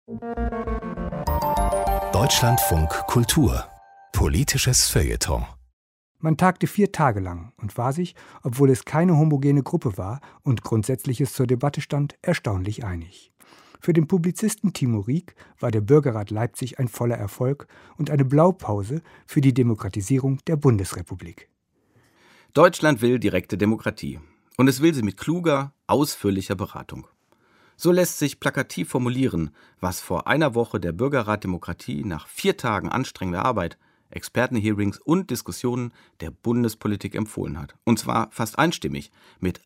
Deutschlandfunk Kultur. Politisches Feuilleton. Man tagte 4 Tage lang und war sich, obwohl es keine homogene Gruppe war und Grundsätzliches zur Debatte stand, erstaunlich einig. Für den Publizisten Timo Rieck war der Bürgerrat Leipzig ein voller Erfolg und eine Blaupause für die Demokratisierung der Bundesrepublik. Deutschland will direkte Demokratie. Und es will sie mit kluger, ausführlicher Beratung. So lässt sich plakativ formulieren, was vor einer Woche der Bürgerrat Demokratie nach 4 Tagen anstrengender Arbeit, Expertenhearings und Diskussionen der Bundespolitik empfohlen hat. Und zwar fast einstimmig mit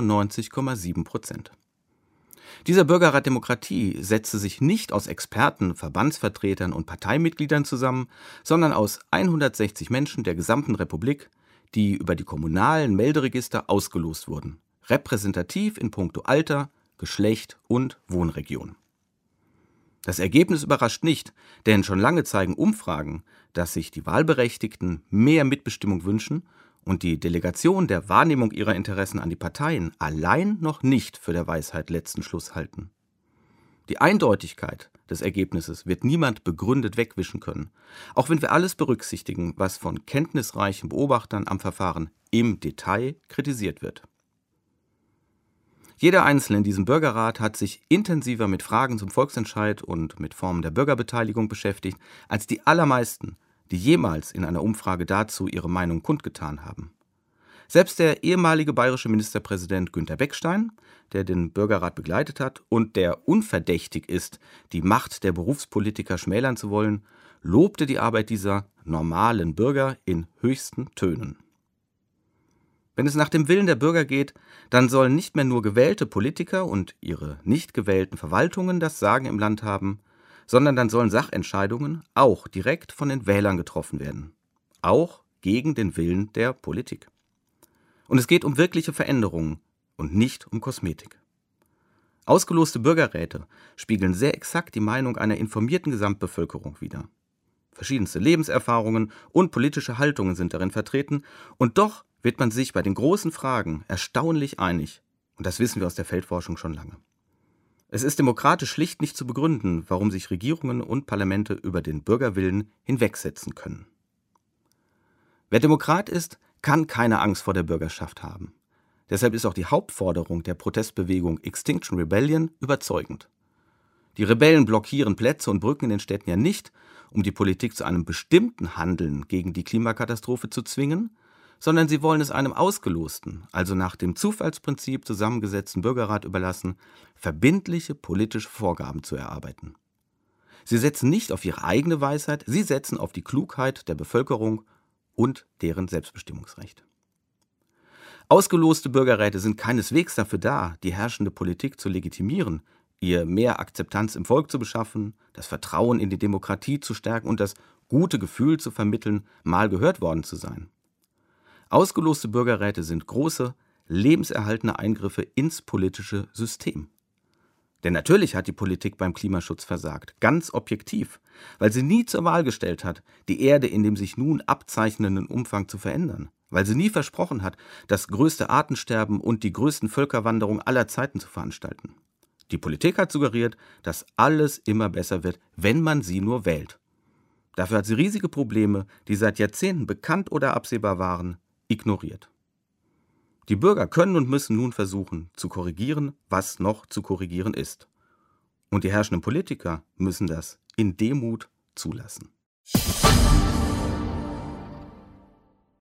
98,7%. Dieser Bürgerrat Demokratie setzte sich nicht aus Experten, Verbandsvertretern und Parteimitgliedern zusammen, sondern aus 160 Menschen der gesamten Republik, die über die kommunalen Melderegister ausgelost wurden, repräsentativ in puncto Alter, Geschlecht und Wohnregion. Das Ergebnis überrascht nicht, denn schon lange zeigen Umfragen, dass sich die Wahlberechtigten mehr Mitbestimmung wünschen und die Delegation der Wahrnehmung ihrer Interessen an die Parteien allein noch nicht für der Weisheit letzten Schluss halten. Die Eindeutigkeit des Ergebnisses wird niemand begründet wegwischen können, auch wenn wir alles berücksichtigen, was von kenntnisreichen Beobachtern am Verfahren im Detail kritisiert wird. Jeder Einzelne in diesem Bürgerrat hat sich intensiver mit Fragen zum Volksentscheid und mit Formen der Bürgerbeteiligung beschäftigt, als die allermeisten, die jemals in einer Umfrage dazu ihre Meinung kundgetan haben. Selbst der ehemalige bayerische Ministerpräsident Günther Beckstein, der den Bürgerrat begleitet hat und der unverdächtig ist, die Macht der Berufspolitiker schmälern zu wollen, lobte die Arbeit dieser normalen Bürger in höchsten Tönen. Wenn es nach dem Willen der Bürger geht, dann sollen nicht mehr nur gewählte Politiker und ihre nicht gewählten Verwaltungen das Sagen im Land haben, sondern dann sollen Sachentscheidungen auch direkt von den Wählern getroffen werden. Auch gegen den Willen der Politik. Und es geht um wirkliche Veränderungen und nicht um Kosmetik. Ausgeloste Bürgerräte spiegeln sehr exakt die Meinung einer informierten Gesamtbevölkerung wider. Verschiedenste Lebenserfahrungen und politische Haltungen sind darin vertreten und doch wird man sich bei den großen Fragen erstaunlich einig. Und das wissen wir aus der Feldforschung schon lange. Es ist demokratisch schlicht nicht zu begründen, warum sich Regierungen und Parlamente über den Bürgerwillen hinwegsetzen können. Wer Demokrat ist, kann keine Angst vor der Bürgerschaft haben. Deshalb ist auch die Hauptforderung der Protestbewegung Extinction Rebellion überzeugend. Die Rebellen blockieren Plätze und Brücken in den Städten ja nicht, um die Politik zu einem bestimmten Handeln gegen die Klimakatastrophe zu zwingen, sondern sie wollen es einem ausgelosten, also nach dem Zufallsprinzip zusammengesetzten Bürgerrat überlassen, verbindliche politische Vorgaben zu erarbeiten. Sie setzen nicht auf ihre eigene Weisheit, sie setzen auf die Klugheit der Bevölkerung und deren Selbstbestimmungsrecht. Ausgeloste Bürgerräte sind keineswegs dafür da, die herrschende Politik zu legitimieren, ihr mehr Akzeptanz im Volk zu beschaffen, das Vertrauen in die Demokratie zu stärken und das gute Gefühl zu vermitteln, mal gehört worden zu sein. Ausgeloste Bürgerräte sind große, lebenserhaltende Eingriffe ins politische System. Denn natürlich hat die Politik beim Klimaschutz versagt, ganz objektiv, weil sie nie zur Wahl gestellt hat, die Erde in dem sich nun abzeichnenden Umfang zu verändern, weil sie nie versprochen hat, das größte Artensterben und die größten Völkerwanderungen aller Zeiten zu veranstalten. Die Politik hat suggeriert, dass alles immer besser wird, wenn man sie nur wählt. Dafür hat sie riesige Probleme, die seit Jahrzehnten bekannt oder absehbar waren, ignoriert. Die Bürger können und müssen nun versuchen, zu korrigieren, was noch zu korrigieren ist. Und die herrschenden Politiker müssen das in Demut zulassen.